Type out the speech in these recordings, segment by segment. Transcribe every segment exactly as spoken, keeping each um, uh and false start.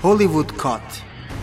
Hollywood Cut.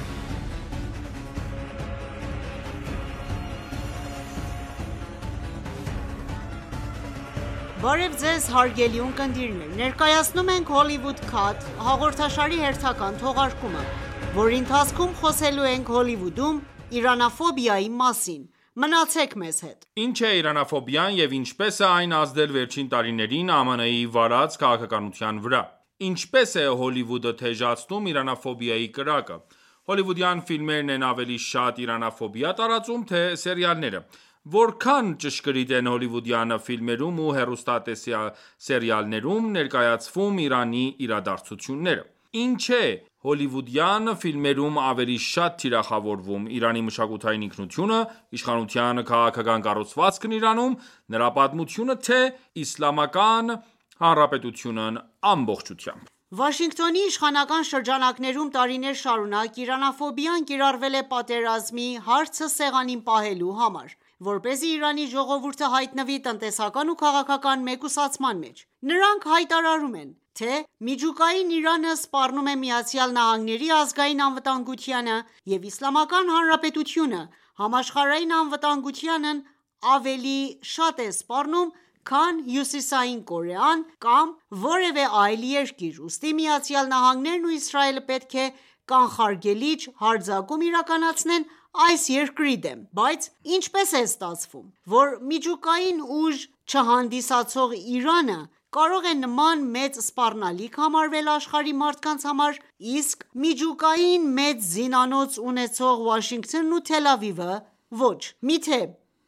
Բարև ձեզ հարգելի ունկնդիրներ, ներկայացնում ենք Hollywood Cut հաղորդաշարի հերթական թողարկումը, որի ընթացքում խոսելու ենք Հոլիվուդում իրանաֆոբիայի մասին։ Մնացեք մեզ հետ։ Ինչ է իրանաֆոբիան և ինչպես է այն ազդել վերջին տարիներին ԱՄՆ-ի վարած քաղաքականության վրա։ Ինչպես է Հոլիվուդը թեժացնում իրանաֆոբիայի կրակը։ Հոլիվուդյան ֆիլմերն են ավելի շատ իրանաֆոբիա տարածում, թե սերիալները։ Որքան ճշգրիտ են հոլիվուդյան ֆիլմերում ու հեռուստատեսասերիալներում ներկայացվում Իրանի իրադարձությունները։ Ինչ է հոլիվուդյան ֆիլմերում ավելի շատ թիրախավորվում՝ Իրանի մշակութային ինքնությունը, իշխանության քաղաքական կառուցվածքն Իրանում, նրա պատմությունը, թե Իսլամական Հանրապետությունն ամբողջությամբ։ Վաշինգտոնի իշխանական շրջանակներում տարիներ շարունակ իրանաֆոբիան կիրառվել է պատերազմի հարցը սեղանին պահելու համար, որպեսզի Իրանի ժողովուրդը հայտնվի տնտեսական ու քաղաքական մեկուսացման մեջ։ Նրանք հայտարարում են, թե միջուկային Իրանը սպառնում է ԱՄՆ-ի ազգային անվտանգությանը և Իսլամական Հանրապետությունը համաշխարհային անվտանգությանն ավելի շատ է սպառնում, քան Հյուսիսային Կորեան կամ որևէ այլ երկիր, ուստի ԱՄՆ-ն ու Իսրայելը պետք է կանխարգելիչ հարձակում իրականացնեն այս երկրի դեմ։ Բայց ինչպե՞ս է ստացվում, որ միջուկային ուժ չհանդիսացող Իրանը կարող է նման մեծ սպառնալիք համարվել աշխարհի մարդկանց համար, իսկ միջուկային մեծ զինանոց ունեցող Վաշինգտոնն ու Թել Ավիվը ոչ։ Միթե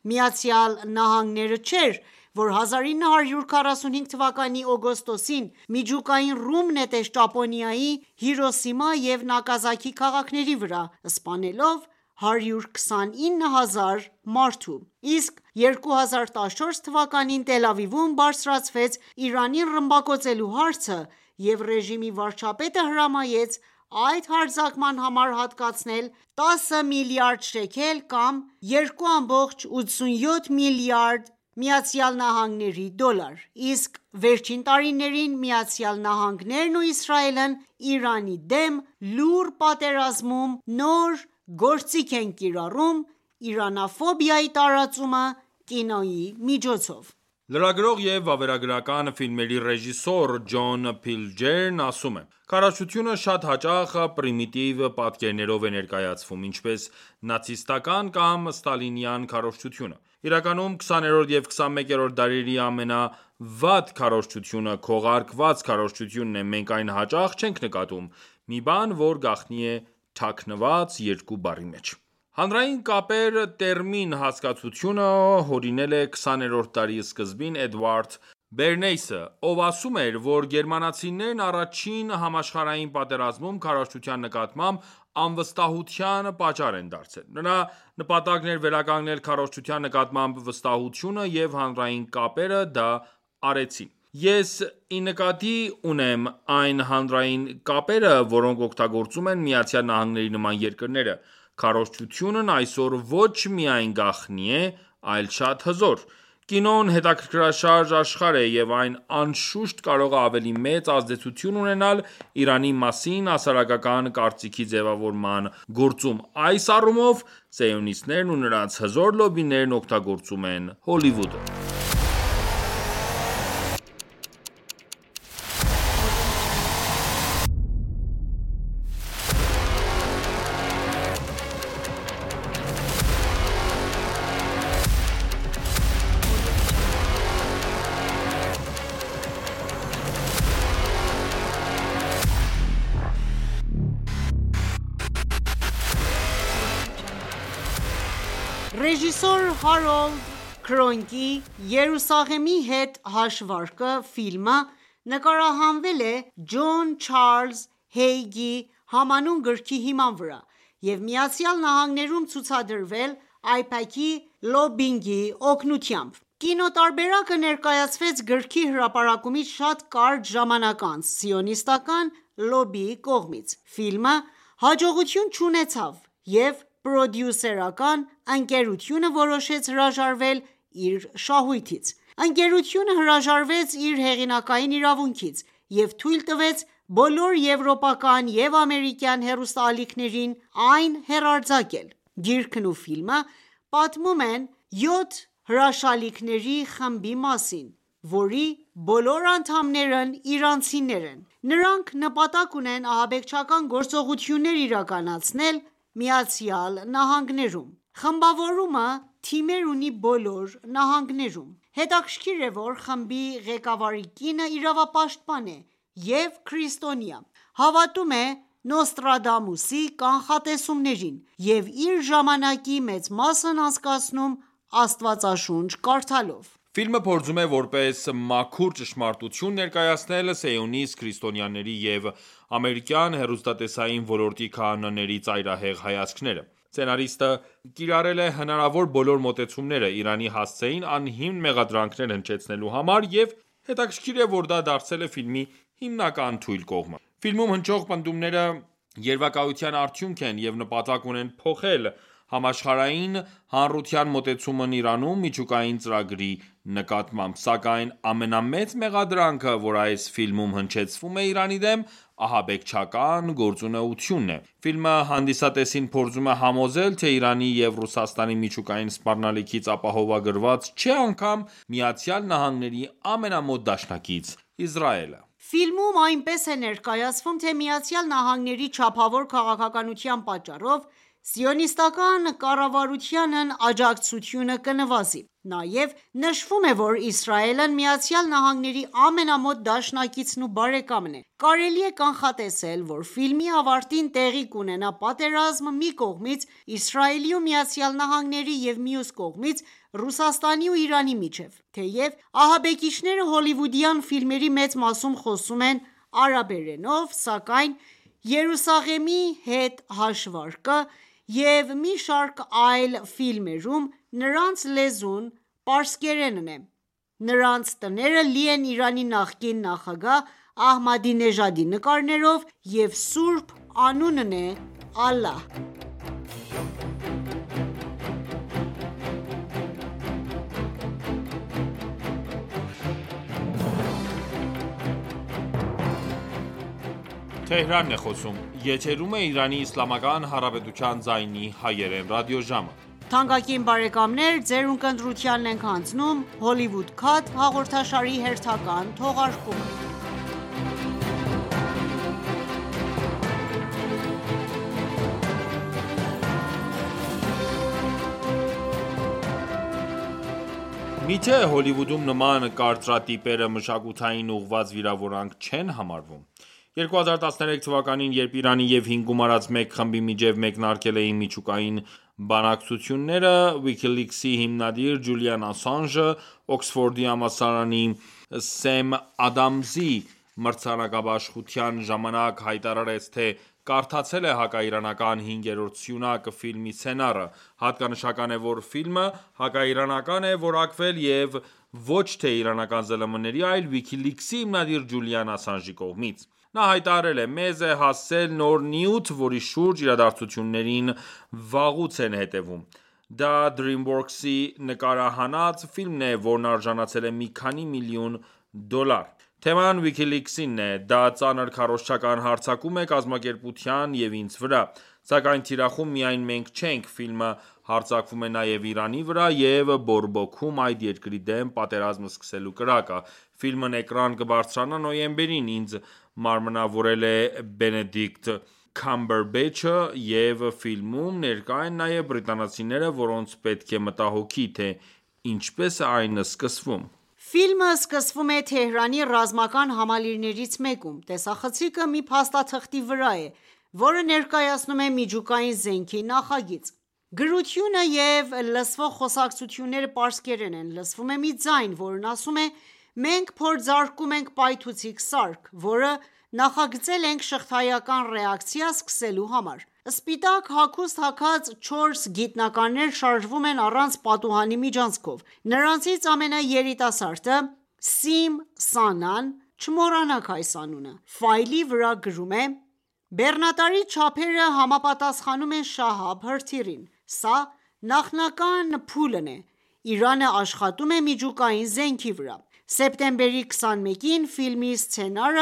ԱՄՆ-ը չէր, որ հազար ինը հարյուր քառասունհինգ թվականի օգոստոսին միջուկային ռումբ նետեց Ճապոնիայի Հիրոսիմա և Նագասակի քաղաքների վրա, սպանելով հարյուր քսանինը հազար մարդու, իսկ երկու հազար տասնչորս թվականին Թել Ավիվում բարձրացվեց Իրանին ռմբակոծելու հարցը, և ռեժիմի վարչապետը հրամայեց այդ հարձակման համար հատկացնել տասը միլիարդ շեկել կամ երկու կoma ութսունյոթ միլիարդ ԱՄՆ դոլար, իսկ վերջին տարիներին ԱՄՆ-ն ու Իսրայելն Իրանի դեմ լուռ պատերազմում նոր գործիք են կիրառում իրանաֆոբիայի տարածումը կինոյի միջոցով։ Լրագրող և վավերագրական ֆիլմերի ռեժիսոր Ջոն Փիլջերն ասում է. «Քարոզչությունը շատ հաճախ պրիմիտիվ պատկերներով է ներկայացվում, ինչպես նացիստական կամ ստալինյան քարոզչությունը։ Իրականում քսաներորդ և քսանմեկերորդ դարերի ամենավատ քարոզչությունը քողարկված քարոզչությունն է։ Մենք այն հաճախ չենք նկատում, մի բան, որ գաղտնի է թաքնված երկու բառի մեջ»։ Հանրային կապեր տերմին հասկացությունը հորինել է քսաներորդ դարի սկզբին Էդվարդ Բերնեյսը, ով ասում էր, որ գերմանացիներն առաջին համաշխարհային պատերազմում քարոզչության նկատմամբ անվստահության պատճառ են դարձել։ Նրա նպատակն էր վերականգնել քարոզչության նկատմամբ վստահությունը, և հանրային կապերը դա արեցին։ Ես ի նկատի ունեմ այն հանրային կապերը, որոնք օգտագործում են ԱՄՆ-ի նման երկրները։ Քարոզչությունն այսօր ոչ միայն գաղտնի է, այլ շատ հզոր։ Կինոն հետաքրքրաշարժ աշխարհ է, և այն անշուշտ կարող է ավելի մեծ ազդեցություն ունենալ Իրանի մասին հասարակական կարծիքի ձևավորման գործում։ Այս առումով սիոնիստներն ու նրանց հզոր լոբբիներն օգտագործում են Հոլիվուդը։ Ռեժիսոր Հարոլդ Քրոնկի «Երուսաղեմի հետ հաշվարկը» ֆիլմը նկարահանվել է Ջոն Չարլզ Հեյգի համանուն գրքի հիման վրա և ԱՄՆ-ում ցուցադրվել այփաքի լոբբինգի օգնությամբ։ Կինոտարբերակը ներկայացվեց գրքի հրապարակումից շատ կարճ ժամանակ անց սիոնիստական լոբբիի կողմից։ Ֆիլմը հաջողություն չունեցավ, և պրոդյուսերական ընկերությունը որոշեց հրաժարվել իր շահույթից։ Ընկերությունը հրաժարվեց իր հեղինակային իրավունքից և թույլ տվեց բոլոր եվրոպական և ամերիկյան հեռուստաալիքներին այն հեռարձակել: Գիրքն ու ֆիլմը պատմում են յոթ հրաշալիքների խմբի մասին, որի բոլոր անդամներն իրանցիներ են: Նրանք նպատակ ունեն ահաբեկչական գործողություններ իրականացնել ԱՄՆ-ում: Խմբավորումը թիմեր ունի բոլոր նահանգներում: Հետաքրքիր է, որ խմբի ղեկավարի կինը իրավապաշտպան է և քրիստոնյա: Հավատում է Նոստրադամուսի կանխատեսումներին և իր ժամանակի մեծ մասն անցկացնում Աստվածաշունչ կարդալով: Ֆիլմը փորձում է որպես մաքուր ճշմարտություն ներկայացնել սիոնիստ քրիստոնյաների և ամերիկյան հեռուստատեսային ոլորտի քահանաների ծայրահեղ հայացքները: Սցենարիստը կիրառել է հնարավոր բոլոր մոտեցումները՝ Իրանի հասցեին անհիմն մեղադրանքներ հնչեցնելու համար և հետաքրքիր է, որ դա դարձել է ֆիլմի հիմնական թույլ կողմը: Ֆիլմում հնչող պնդումները երևակայության արդյունք են և նպատակ ունեն փոխել համաշխարհային հանրության մոտեցումն Իրանում միջուկային ծրագրի նկատմամբ: Սակայն ամենամեծ մեղադրանքը, որ այս ֆիլմում հնչեցվում է Իրանի դեմ, ահաբեկչական գործունեությունն է: Ֆիլմը հանդիսատեսին փորձում է համոզել, թե Իրանի և Ռուսաստանի միջուկային սպառնալիքից ապահովագրված չէ անգամ ԱՄՆ-ի ամենամոտ դաշնակից Իսրայելը: Ֆիլմում այնպես է ներկայացվում, թե ԱՄՆ-ի չափավոր քաղաքականության պատճառով սիոնիստական կառավարությանն աջակցությունը կնվազի: Նաև նշվում է, որ Իսրայելն ԱՄՆ-ի ամենամոտ դաշնակիցն ու բարեկամն է: Կարելի է կանխատեսել, որ ֆիլմի ավարտին տեղի կունենա պատերազմ մի կողմից Իսրայելի ու ԱՄՆ-ի և մյուս կողմից Ռուսաստանի ու Իրանի միջև: Թեև ահաբեկիչները հոլիվուդյան ֆիլմերի մեծ մասում խոսում են արաբերենով, սակայն Երուսաղեմի հետ հաշվարկը և մի շարք այլ ֆիլմերում նրանց լեզուն պարսկերենն է: Նրանց տները լի են Իրանի նախկին նախագահ Ահմադինեժադի նկարներով և սուրբ անունն է Ալլահ: Միթե Հոլիվուդում նման կարծրատիպերը մշակութային ուղղված վիրավորանք չեն համարվում: երկու հազար տասներեք թվականին, երբ Իրանի և հինգում արած մեկ խմբի միջև մեկնարկել էին միջուկային բանակցությունները, WikiLeaks-ի հիմնադիր Ջուլիան Ասանժը Օքսֆորդի համալսարանի Սեմ Ադամսի մրցանակաբաշխության ժամանակ հայտարարեց, թե կարդացել է հակաիրանական հինգերորդ սյունակ ֆիլմի սցենարը: Հատկանշական է, որ ֆիլմը հակաիրանական է որակվել և ոչ թե իրանական ԶԼՄ-ների, այլ WikiLeaks-ի հիմնադիր Ջուլիան Ասանժի կողմից: Նա հայտարարել է. «Մեզ է հասել նոր նյութ, որի շուրջ իրադարձություններին վաղուց են հետևում: Դա DreamWorks-ի նկարահանած ֆիլմն է, որն արժանացել է մի քանի միլիոն դոլար: Թեման WikiLeaks-ինն է: Դա ծանր քարոզչական հարձակում է կազմակերպության և ինձ վրա: Սակայն թիրախում միայն մենք չենք: Ֆիլմը հարձակվում է նաև Իրանի վրա և բորբոքում այդ երկրի դեմ պատերազմ սկսելու կրակը: Ֆիլմն էկրան կբարձրանա նոյեմբերին: Ինձ մարմնավորել է Բենեդիկտ Քամբերբեչը և ֆիլմում ներկա են նաև բրիտանացիները, որոնց պետք է մտահոգի, թե ինչպես է այն սկսվում»: Ֆիլմը սկսվում է Թեհրանի ռազմական համալիրներից մեկում: Տեսախցիկը մի փաստաթղթի վրա է, որը ներկայացնում է միջուկային զենքի նախագիծ: Գրությունը և լսվող խոսակցությունները պարսկերեն են: Լսվում է մի ձայն, որն ասում է. «Մենք փորձարկում ենք պայթուցիկ սարք, որը նախագծել ենք շղթայական ռեակցիա սկսելու համար»: Սպիտակ հագուստ հագած չորս գիտնականներ շարժվում են առանց պատուհանի միջանցքով: Նրանցից ամենաերիտասարդը Սիմ Սանան, չմոռանաք այս անունը, ֆայլի վրա գրում է. «Բեռնատարի չափերը համապատասխանում են Շահաբ հրթիռին: Սա նախնական փուլն է: Իրանը աշխատում է միջուկային զենքի վրա»: Սեպտեմբերի քսանմեկին ֆիլմի սցենարը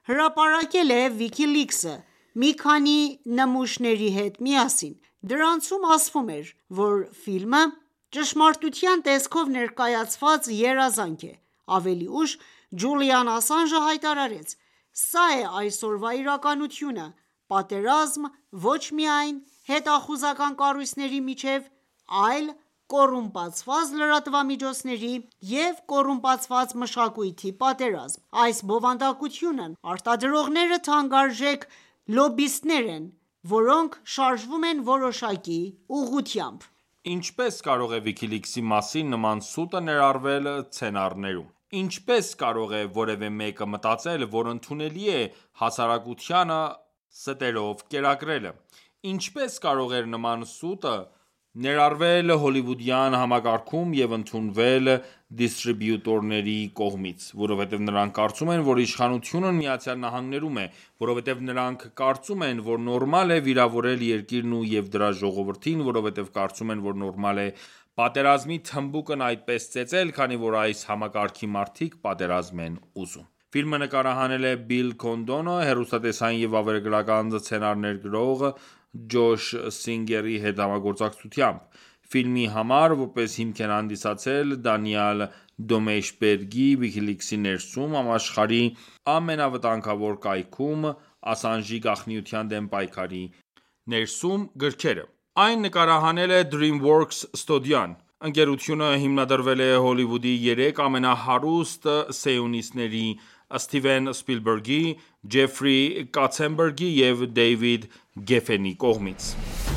հրապարակել է WikiLeaks-ը մի քանի նմուշների հետ միասին: Դրանցում ասվում էր, որ ֆիլմը ճշմարտության տեսքով ներկայացված երազանք է: Ավելի ուշ Ջուլիան Ասանժը հայտարարեց.«Սա է այսօրվա իրականությունը: Պատերազմ ոչ միայն հետախուզական կառույցների միջև, այլ կոռումպացված լրատվամիջոցների և կոռումպացված մշակույթի պատերազմ: Այս բովանդակությունն արտադրողները թանկարժեք լոբբիստներ են, որոնք շարժվում են որոշակի ուղղությամբ»: Ինչպե՞ս կարող է WikiLeaks-ի մասին նման սուտը ներառվել սցենարներում: Ինչպե՞ս կարող է որևէ մեկը մտածել, որ ընդունելի է հասարակությանը ստերով կերակրելը: Ինչպե՞ս կարող էր նման սուտը ներառվել հոլիվուդյան համակարգում և ընդունվել դիստրիբյուտորների կողմից: Որովհետև նրանք կարծում են, որ իշխանությունն ԱՄՆ-ում է: Որովհետև նրանք կարծում են, որ նորմալ է վիրավորել երկիրն և դրա ժողովրդին: Որովհետև կարծում են, որ նորմալ է պատերազմի թմբուկն այդպես ծեծել, քանի որ այս համակարգի մարդիկ պատերազմ են ուզում: Ֆիլմը նկարահանել է Բիլ Քոնդոնը հեռուստատեսային և վավերագրական սցենարներ գրող Ջոշ Սինգերի հետ համագործակցությամբ: Ֆիլմի համար որպես հիմք են հանդիսացել Դանիել Դոմեյշբերգի WikiLeaks-ի ներսում համաշխարհի ամենավտանգավոր կայքում Ասանժի գաղտնիության դեմ պայքարի ներսում գրքերը: Այն նկարահանել է DreamWorks ստուդիան: Ընկերությունը հիմնադրվել է Հոլիվուդի երեք ամենահարուստ սիոնիստների՝ Սթիվեն Սփիլբերգի, Ջեֆրի Կաթցենբերգի և Դեյվիդ Գեֆենի կողմից: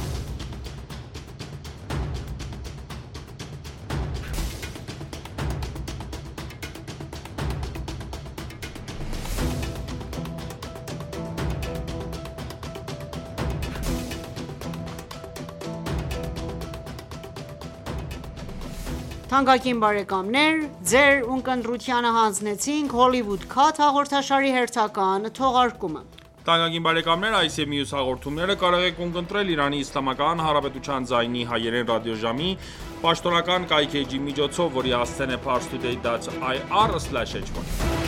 Hollywood Cut հաղորդաշարի հերթական թողարկումը: Այս և մյուս հաղորդումները կարող եք ունկնդրել Իրանի Իսլամական Հանրապետության ձայնի հայերեն ռադիոժամի պաշտոնական կայքէջի միջոցով, որի հասցեն է parstoday.ir/hy: